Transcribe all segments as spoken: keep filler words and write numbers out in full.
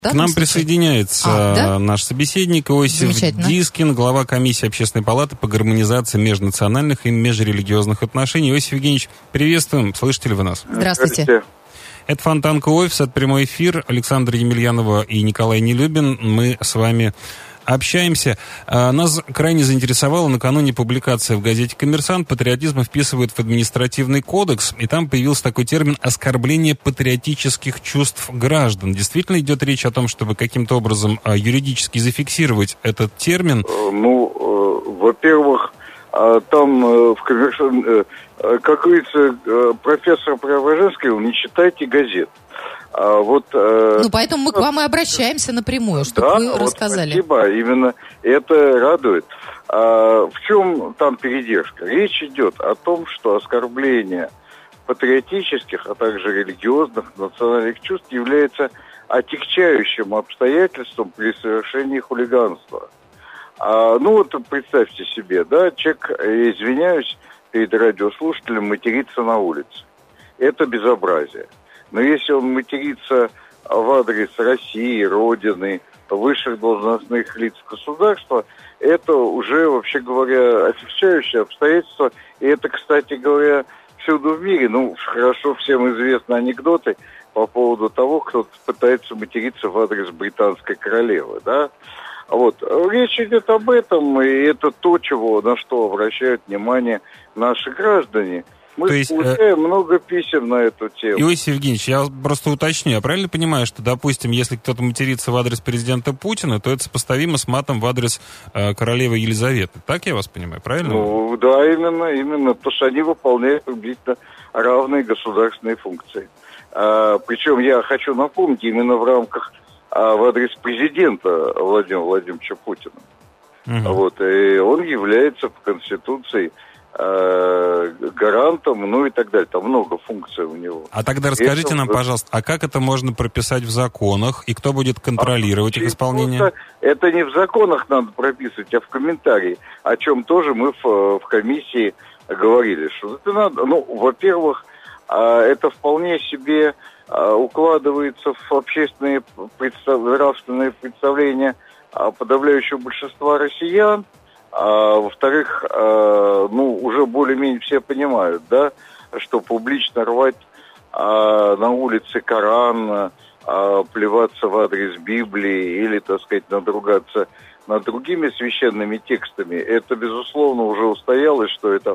Да, К нам присоединяется а, да? наш собеседник Иосиф Дискин, глава комиссии Общественной палаты по гармонизации межнациональных и межрелигиозных отношений. Иосиф Евгеньевич, приветствуем. Слышите ли вы нас? Здравствуйте. Это Фонтанка офис, это прямой эфир. Александра Емельянова и Николай Нелюбин. Мы с вами общаемся. Нас крайне заинтересовала накануне публикация в газете «Коммерсант». Патриотизм вписывают в административный кодекс, и там появился такой термин «оскорбление патриотических чувств граждан». Действительно идет речь о том, чтобы каким-то образом юридически зафиксировать этот термин? Ну, во-первых, там в «Коммерсант», как говорится, профессор Преображенский, не читайте газет. А вот, э, ну, поэтому мы к вам и обращаемся напрямую, чтобы да, вы вот рассказали. Спасибо, именно это радует. А в чем там передержка? Речь идет о том, что оскорбление патриотических, а также религиозных, национальных чувств является отягчающим обстоятельством при совершении хулиганства. А, ну вот представьте себе, да, человек, извиняюсь перед радиослушателем, матерится на улице. Это безобразие. Но если он матерится в адрес России, Родины, высших должностных лиц государства, это уже, вообще говоря, отягчающее обстоятельство. И это, кстати говоря, всюду в мире. Ну, хорошо всем известны анекдоты по поводу того, кто пытается материться в адрес британской королевы, да. Вот. Речь идет об этом, и это то, чего, на что обращают внимание наши граждане. Мы То есть, получаем э... много писем на эту тему. Иосиф Евгеньевич, я просто уточню, я правильно понимаю, что, допустим, если кто-то матерится в адрес президента Путина, то это сопоставимо с матом в адрес э, королевы Елизаветы. Так я вас понимаю, правильно? Ну, да, именно, именно, потому что они выполняют приблизительно равные государственные функции. А, причем я хочу напомнить, именно в рамках, а, в адрес президента Владимира Владимировича Путина. Угу. Вот, и он является по Конституции гарантом, ну и так далее. Там много функций у него. А тогда расскажите это, нам, пожалуйста, а как это можно прописать в законах, и кто будет контролировать а, их исполнение? Это не в законах надо прописывать, а в комментарии, о чем тоже мы в, в комиссии говорили. Что это надо, ну, во-первых, это вполне себе укладывается в общественные представ... нравственные представления подавляющего большинства россиян. А, во-вторых, а, ну, уже более-менее все понимают, да, что публично рвать а, на улице Коран, а, плеваться в адрес Библии или, так сказать, надругаться над другими священными текстами, это, безусловно, уже устоялось, что это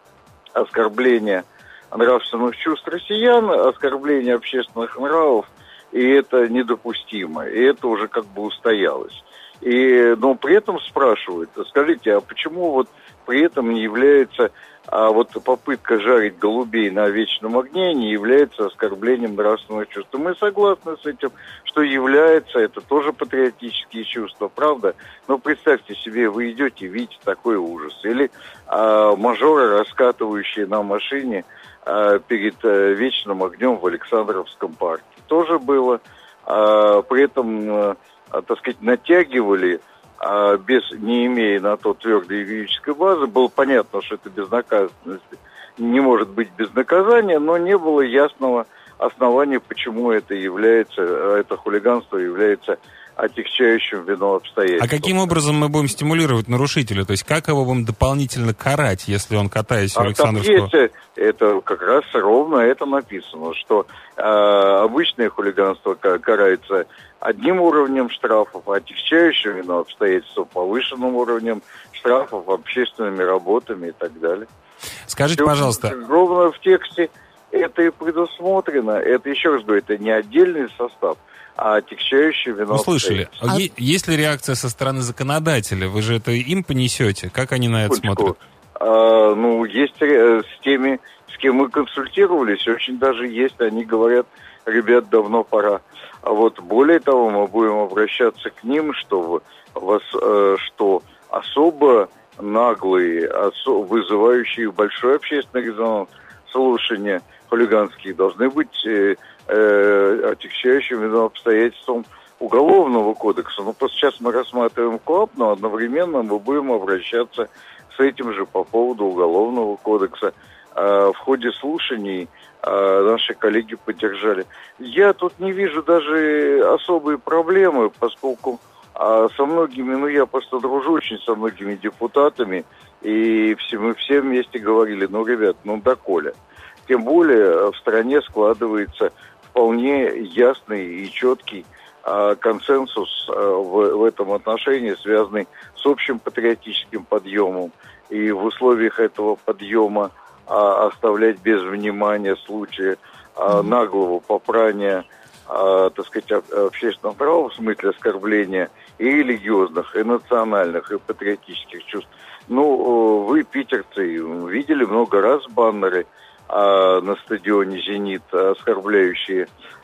оскорбление нравственных чувств россиян, оскорбление общественных нравов, и это недопустимо, и это уже как бы устоялось. И, но при этом спрашивают, скажите, а почему вот при этом не является, а вот попытка жарить голубей на вечном огне не является оскорблением нравственных чувств? Мы согласны с этим, что является, это тоже патриотические чувства, правда? Но представьте себе, вы идете, видите такой ужас. Или а, мажоры, раскатывающие на машине а, перед а, вечным огнем в Александровском парке. Тоже было. А, при этом... А, так сказать, натягивали, а без, не имея на то твердой юридической базы. Было понятно, что это безнаказанность не может быть без наказания, но не было ясного основания, почему это является, это хулиганство является отягчающим вину обстоятельством. А каким образом мы будем стимулировать нарушителя? То есть как его будем дополнительно карать, если он, катаясь в Александровского... А там есть, это как раз ровно это написано, что э, обычное хулиганство карается одним уровнем штрафов, а отягчающим вину обстоятельства повышенным уровнем штрафов, общественными работами и так далее. Скажите, все, пожалуйста... Ровно в тексте это и предусмотрено. Это, еще раз говорю, это не отдельный состав, а отягчающий вину. Услышали. А... Есть ли реакция со стороны законодателя? Вы же это им понесете? Как они на это Сколько? смотрят? А, ну, есть с теми, с кем мы консультировались, очень даже есть. Они говорят, ребят, давно пора. А вот более того, мы будем обращаться к ним, что, вас, что особо наглые, осо- вызывающие большой общественный резонанс слушания хулиганские должны быть э, э, отягчающим вину обстоятельством Уголовного кодекса. Ну, просто сейчас мы рассматриваем КоАП, но одновременно мы будем обращаться с этим же по поводу Уголовного кодекса. в ходе слушаний наши коллеги поддержали. Я тут не вижу даже особой проблемы, поскольку со многими, ну я просто дружу очень со многими депутатами, и все, мы все вместе говорили, ну, ребят, ну, доколе. Тем более в стране складывается вполне ясный и четкий а, консенсус а, в, в этом отношении, связанный с общим патриотическим подъемом. И в условиях этого подъема а, оставлять без внимания случаи а, наглого попрания, а, так сказать, общественного права, в смысле оскорбления и религиозных, и национальных, и патриотических чувств. Ну, вы, питерцы, видели много раз баннеры а, на стадионе «Зенит», оскорбляющие,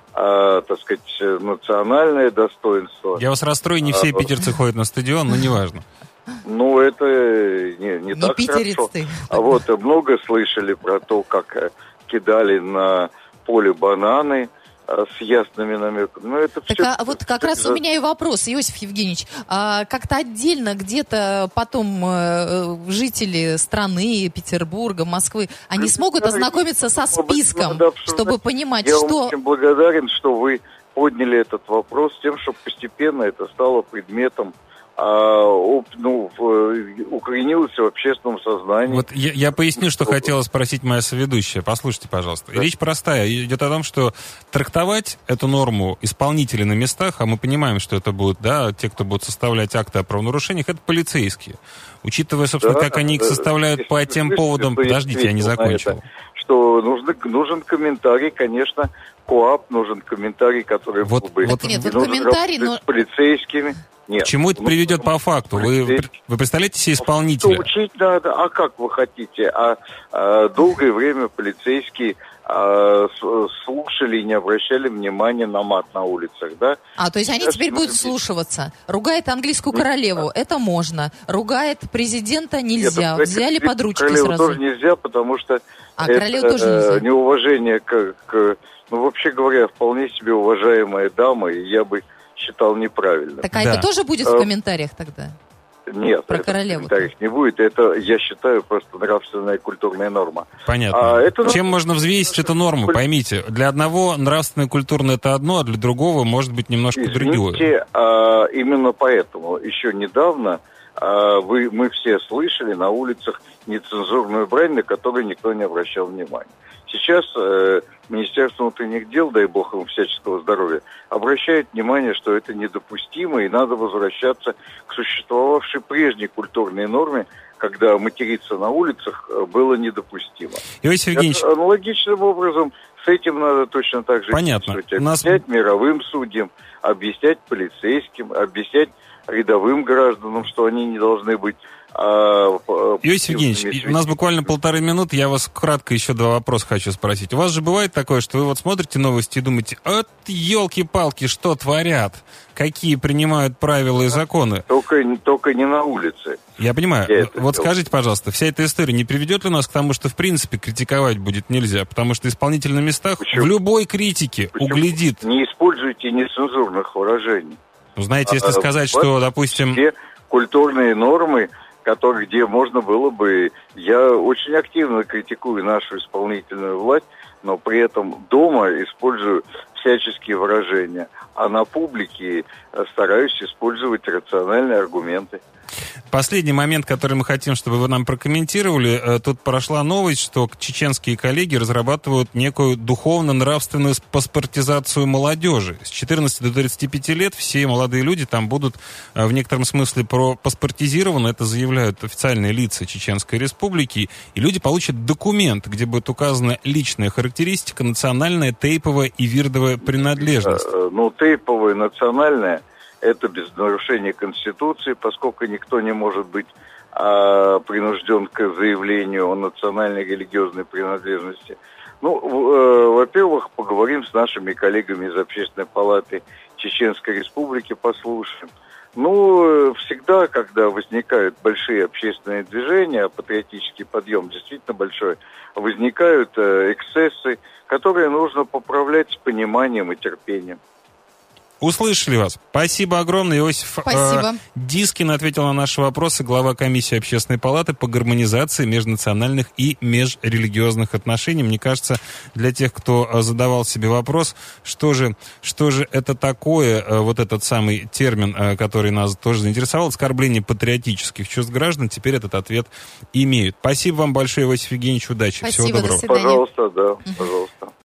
а, так сказать, национальное достоинство. Я вас расстрою, не все а, питерцы ходят на стадион, но неважно. Ну, это не, не, не так хорошо. Ты. А вот много слышали про то, как кидали на поле бананы с ясными намеками. Но это так, все... а вот как раз у меня и вопрос, Иосиф Евгеньевич. А как-то отдельно где-то потом э, жители страны, Петербурга, Москвы, они смогут ознакомиться со списком, чтобы понимать, Я что... Я очень благодарен, что вы подняли этот вопрос с тем, чтобы постепенно это стало предметом А, ну, укоренился в общественном сознании. Вот я, я поясню, что хотела спросить моя соведущая. Послушайте, пожалуйста. Да. Речь простая. Идет о том, что трактовать эту норму исполнители на местах, а мы понимаем, что это будут, да, те, кто будут составлять акты о правонарушениях, это полицейские. Учитывая, собственно, да, как они их составляют да, по тем поводам... Подождите, я не закончил. Это, что нужно, нужен комментарий, конечно, КоАП, нужен комментарий, который вот, был бы... Вот, нет, вот комментарий, но... с полицейскими. Нет. К чему это ну, приведет по факту? Вы, вы представляете себе исполнителя? Учить надо, а как вы хотите? А, а долгое время полицейские а, слушали и не обращали внимания на мат на улицах, да? А, то есть они Сейчас теперь будут быть... слушаться. Ругает английскую королеву, Нет. это можно. Ругает президента нельзя. Нет, Взяли под ручки королеву сразу. тоже нельзя, потому что а, это королеву тоже нельзя. неуважение к, к... Ну, вообще говоря, вполне себе уважаемая дама, и я бы считал неправильно. Так а да. это тоже будет в комментариях тогда? Нет, про это королеву. в комментариях не будет. Это, я считаю, просто нравственная и культурная норма. Понятно. А, это... Чем можно взвесить эту норму? Поймите, для одного нравственная и культурная это одно, а для другого может быть немножко Извините, другое. А, именно поэтому еще недавно а, вы, мы все слышали на улицах нецензурную брань, на которую никто не обращал внимания. Сейчас э, Министерство внутренних дел, дай бог ему всяческого здоровья, обращает внимание, что это недопустимо, и надо возвращаться к существовавшей прежней культурной норме, когда материться на улицах было недопустимо. Иосиф Евгеньевич... Это, аналогичным образом с этим надо точно так же Понятно. объяснять Нас... мировым судьям, объяснять полицейским, объяснять рядовым гражданам, что они не должны быть... А, Иосиф Евгеньевич, у нас буквально полторы минуты, я вас кратко еще два вопроса хочу спросить. У вас же бывает такое, что вы вот смотрите новости и думаете, от елки-палки, что творят, какие принимают правила и законы? Только, только не на улице. Я понимаю. Я вот скажите, пожалуйста, вся эта история не приведет ли нас к тому, что в принципе критиковать будет нельзя? Потому что исполнитель на местах Почему? в любой критике Почему? углядит. Не используйте нецензурных выражений. Ну, знаете, если а, сказать, а, что, допустим... Все культурные нормы, которые, где можно было бы... Я очень активно критикую нашу исполнительную власть, но при этом дома использую всяческие выражения, а на публике стараюсь использовать рациональные аргументы. Последний момент, который мы хотим, чтобы вы нам прокомментировали. Тут прошла новость, что чеченские коллеги разрабатывают некую духовно-нравственную паспортизацию молодежи. С четырнадцати до тридцати пяти лет все молодые люди там будут в некотором смысле пропаспортизированы. Это заявляют официальные лица Чеченской Республики. И люди получат документ, где будет указана личная характеристика, национальная, тейповая и вирдовая принадлежность. Ну, тейповая, национальная — это без нарушения Конституции, поскольку никто не может быть а, принужден к заявлению о национальной религиозной принадлежности. Ну, э, во-первых, поговорим с нашими коллегами из Общественной палаты Чеченской Республики, послушаем. Ну, всегда, когда возникают большие общественные движения, патриотический подъем действительно большой, возникают э, эксцессы, которые нужно поправлять с пониманием и терпением. Услышали вас. Спасибо огромное, Иосиф. Спасибо. Э, Дискин ответил на наши вопросы. Глава комиссии Общественной палаты по гармонизации межнациональных и межрелигиозных отношений. Мне кажется, для тех, кто задавал себе вопрос, что же, что же это такое, э, вот этот самый термин, э, который нас тоже заинтересовал, оскорбление патриотических чувств граждан, теперь этот ответ имеют. Спасибо вам большое, Иосиф Евгеньевич, удачи. Спасибо, Всего доброго. до свидания. Пожалуйста, да, пожалуйста.